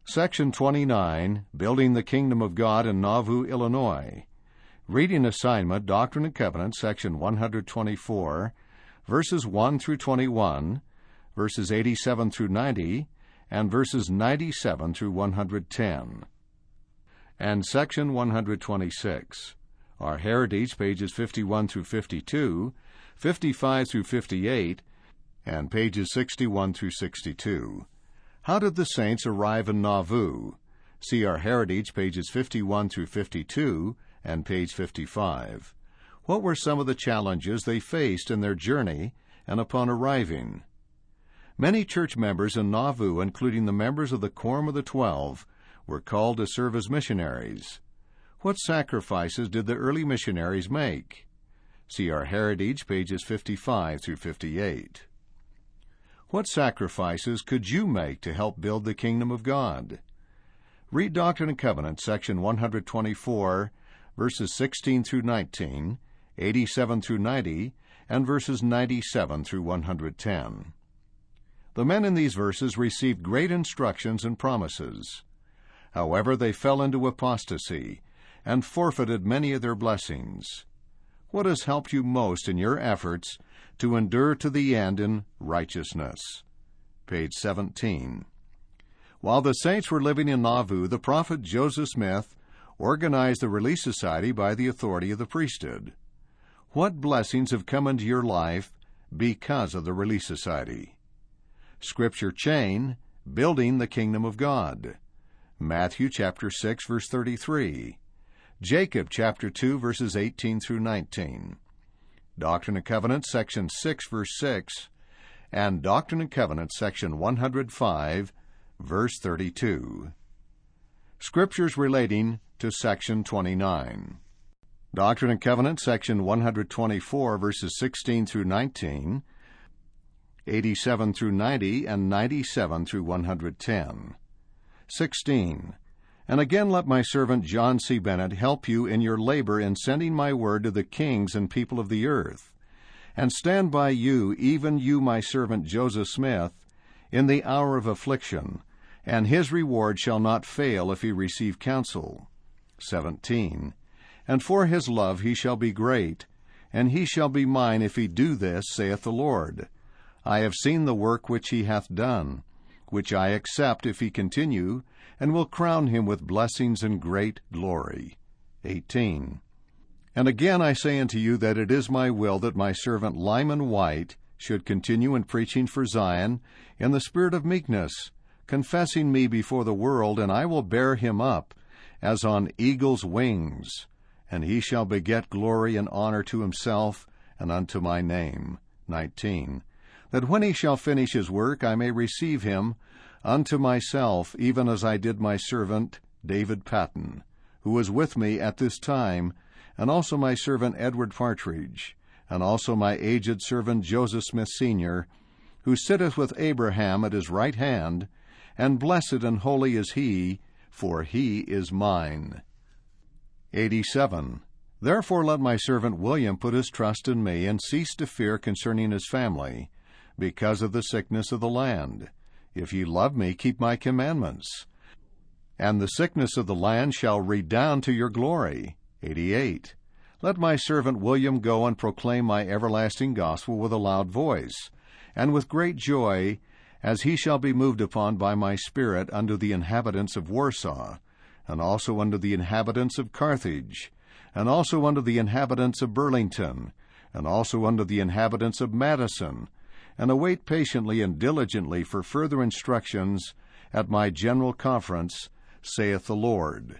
Section 29, Building the Kingdom of God in Nauvoo, Illinois. Reading assignment, Doctrine and Covenants, Section 124, verses 1 through 21, verses 87 through 90, and verses 97 through 110. And Section 126. Our Heritage, pages 51 through 52, 55 through 58, and pages 61 through 62. How did the saints arrive in Nauvoo? See Our Heritage, pages 51 through 52, and page 55. What were some of the challenges they faced in their journey and upon arriving? Many church members in Nauvoo, including the members of the Quorum of the 12, were called to serve as missionaries. What sacrifices did the early missionaries make? See Our Heritage, pages 55 through 58. What sacrifices could you make to help build the kingdom of God? Read Doctrine and Covenants, section 124, verses 16 through 19, 87 through 90, and verses 97 through 110. The men in these verses received great instructions and promises. However, they fell into apostasy and forfeited many of their blessings. What has helped you most in your efforts to endure to the end in righteousness? Page 17. While the saints were living in Nauvoo, the prophet Joseph Smith organized the Relief Society by the authority of the priesthood. What blessings have come into your life because of the Relief Society? Scripture chain, Building the Kingdom of God. Matthew chapter 6, verse 33. Jacob chapter 2, verses 18 through 19. Doctrine and Covenants, section 6, verse 6, and Doctrine and Covenants, section 105, verse 32. Scriptures relating to section 29. Doctrine and Covenants, section 124, verses 16 through 19, 87 through 90, and 97 through 110. 16. And again let my servant John C. Bennett help you in your labor in sending my word to the kings and people of the earth, and stand by you, even you my servant Joseph Smith, in the hour of affliction, and his reward shall not fail if he receive counsel. 17. And for his love he shall be great, and he shall be mine if he do this, saith the Lord. I have seen the work which he hath done, which I accept if he continue, and will crown him with blessings and great glory. 18. And again I say unto you that it is my will that my servant Lyman White should continue in preaching for Zion in the spirit of meekness, confessing me before the world, and I will bear him up as on eagle's wings, and he shall beget glory and honor to himself and unto my name. 19. That when he shall finish his work, I may receive him unto myself, even as I did my servant David Patton, who was with me at this time, and also my servant Edward Partridge, and also my aged servant Joseph Smith Sr., who sitteth with Abraham at his right hand, and blessed and holy is he, for he is mine. 87. Therefore let my servant William put his trust in me, and cease to fear concerning his family, because of the sickness of the land. If ye love me, keep my commandments. And the sickness of the land shall redound to your glory. 88. Let my servant William go and proclaim my everlasting gospel with a loud voice, and with great joy, as he shall be moved upon by my spirit unto the inhabitants of Warsaw, and also unto the inhabitants of Carthage, and also unto the inhabitants of Burlington, and also unto the inhabitants of Madison, and await patiently and diligently for further instructions at my general conference, saith the Lord.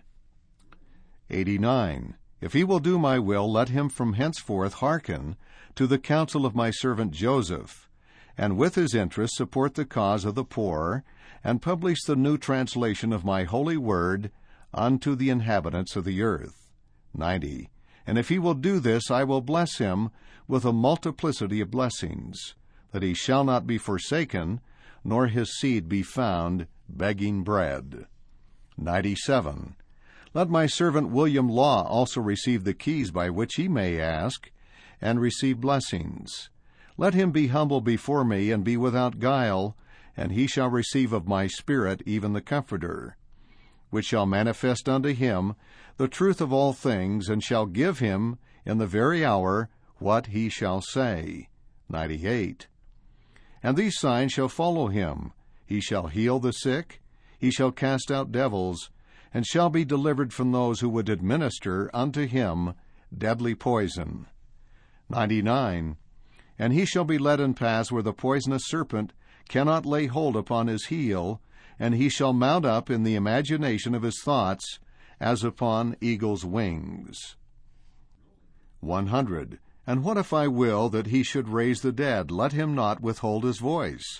89. If he will do my will, let him from henceforth hearken to the counsel of my servant Joseph, and with his interest support the cause of the poor, and publish the new translation of my holy word unto the inhabitants of the earth. 90. And if he will do this, I will bless him with a multiplicity of blessings, that he shall not be forsaken, nor his seed be found begging bread. 97. Let my servant William Law also receive the keys by which he may ask, and receive blessings. Let him be humble before me, and be without guile, and he shall receive of my Spirit even the Comforter, which shall manifest unto him the truth of all things, and shall give him in the very hour what he shall say. 98. And these signs shall follow him. He shall heal the sick, he shall cast out devils, and shall be delivered from those who would administer unto him deadly poison. 99. And he shall be led in paths where the poisonous serpent cannot lay hold upon his heel, and he shall mount up in the imagination of his thoughts as upon eagle's wings. 100. And what if I will that he should raise the dead? Let him not withhold his voice.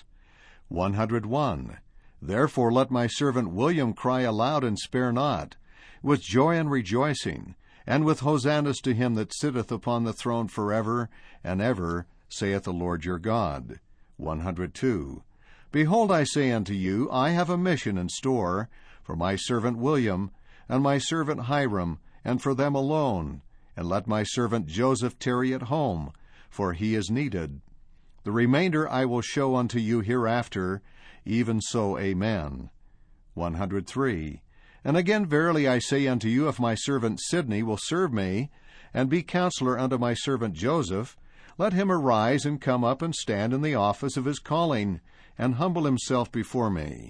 101. Therefore let my servant William cry aloud and spare not, with joy and rejoicing, and with hosannas to him that sitteth upon the throne forever and ever, saith the Lord your God. 102. Behold, I say unto you, I have a mission in store for my servant William, and my servant Hiram, and for them alone, and let my servant Joseph tarry at home, for he is needed. The remainder I will show unto you hereafter, even so, amen. 103. And again, verily I say unto you, if my servant Sidney will serve me, and be counselor unto my servant Joseph, let him arise and come up and stand in the office of his calling, and humble himself before me.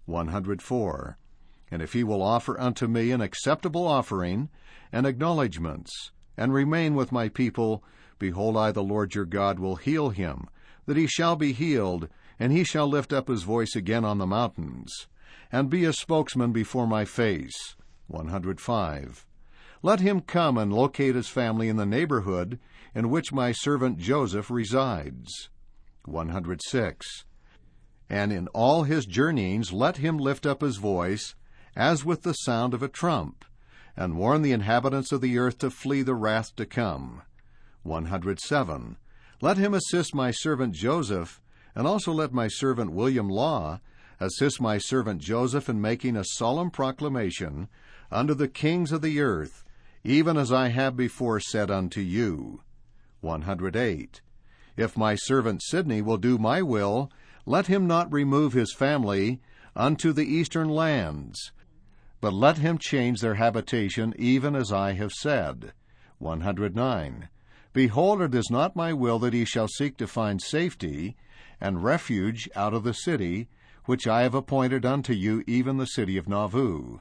104. And if he will offer unto me an acceptable offering, and acknowledgments, and remain with my people, behold, I the Lord your God will heal him, that he shall be healed, and he shall lift up his voice again on the mountains, and be a spokesman before my face. 105. Let him come and locate his family in the neighborhood in which my servant Joseph resides. 106. And in all his journeyings let him lift up his voice, as with the sound of a trump, and warn the inhabitants of the earth to flee the wrath to come. 107. Let him assist my servant Joseph, and also let my servant William Law assist my servant Joseph in making a solemn proclamation unto the kings of the earth, even as I have before said unto you. 108. If my servant Sidney will do my will, let him not remove his family unto the eastern lands, but let him change their habitation, even as I have said. 109. Behold, it is not my will that he shall seek to find safety and refuge out of the city, which I have appointed unto you, even the city of Nauvoo.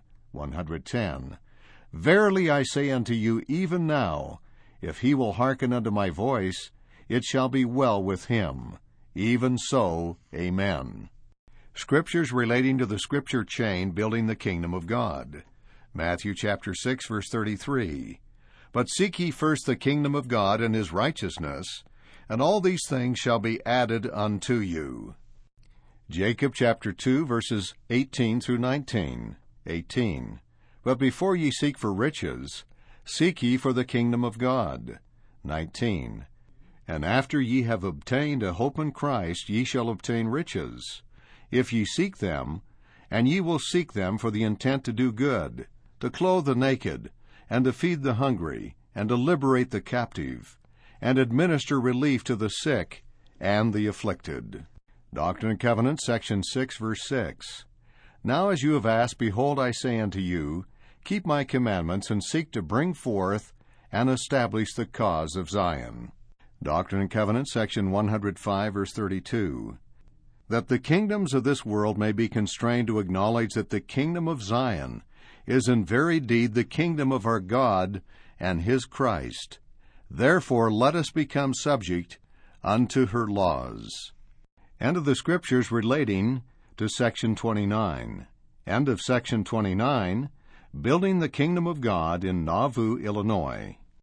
110. Verily I say unto you, even now, if he will hearken unto my voice, it shall be well with him. Even so, amen. Scriptures relating to the Scripture chain building the kingdom of God. Matthew chapter 6, verse 33. But seek ye first the kingdom of God and his righteousness, and all these things shall be added unto you. Jacob chapter 2, verses 18 through 19. 18. But before ye seek for riches, seek ye for the kingdom of God. 19. And after ye have obtained a hope in Christ, ye shall obtain riches, if ye seek them, and ye will seek them for the intent to do good, to clothe the naked, and to feed the hungry, and to liberate the captive, and administer relief to the sick and the afflicted. Doctrine and Covenants, section 6, verse 6. Now as you have asked, behold, I say unto you, keep my commandments, and seek to bring forth and establish the cause of Zion. Doctrine and Covenants, section 105, verse 32. That the kingdoms of this world may be constrained to acknowledge that the kingdom of Zion is in very deed the kingdom of our God and his Christ. Therefore let us become subject unto her laws. End of the Scriptures relating to section 29. End of section 29, Building the Kingdom of God in Nauvoo, Illinois.